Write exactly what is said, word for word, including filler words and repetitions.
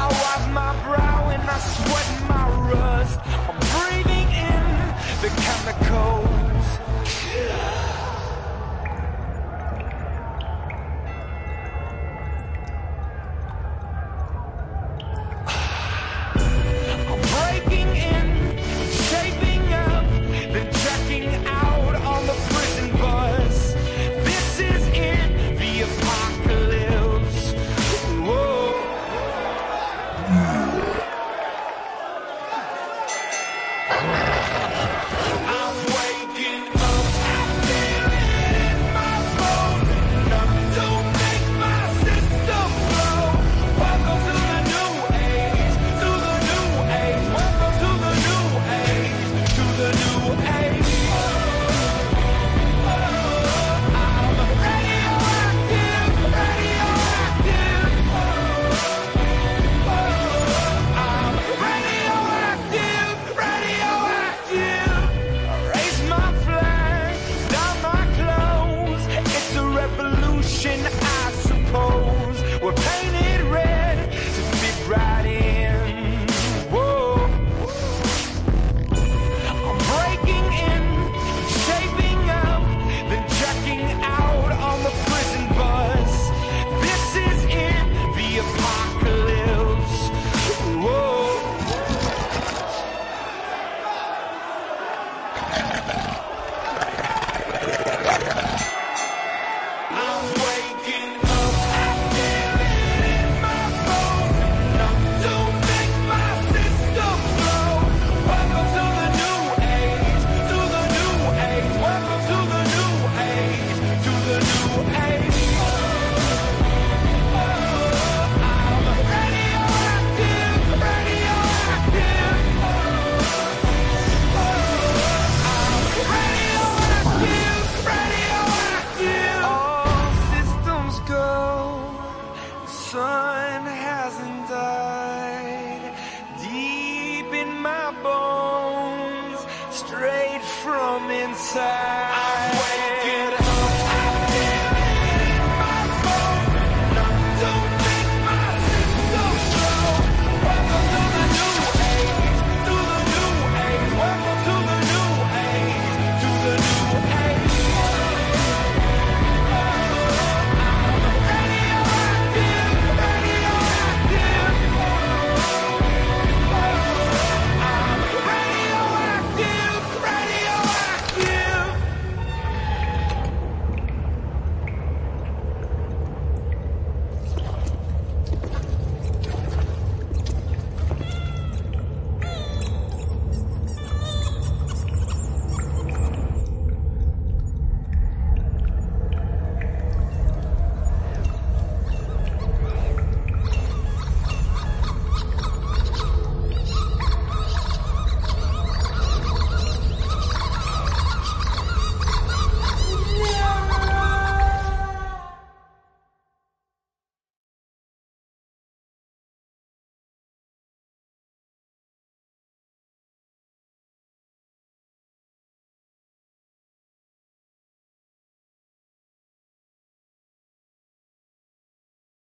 wipe my brow and I sweat my rust. I'm breathing in the chemicals. I'm breaking in, shaping up, then checking out on the prison bus. This is it, the apocalypse. Whoa. I'm waking up, I feel it in my bones, enough to make my system blow. Welcome to the new age, to the new age. Welcome to the new age, to the new age. I'm radioactive, radioactive. I'm radioactive, radioactive. Raise my flag, down my clothes. It's a revolution, I suppose. We're painted red to fit right in. Whoa. I'm breaking in, shaping up, then checking out on the prison bus. This is it, the apocalypse. Whoa. I'm waking up, I feel it in my bones, enough to make my system blow. Welcome to the new age, to the new age. Welcome to the new age, to the new age. I'm radioactive, radioactive. I'm radioactive, radioactive. All systems go. The sun hasn't died. Deep in my bones, straight from inside.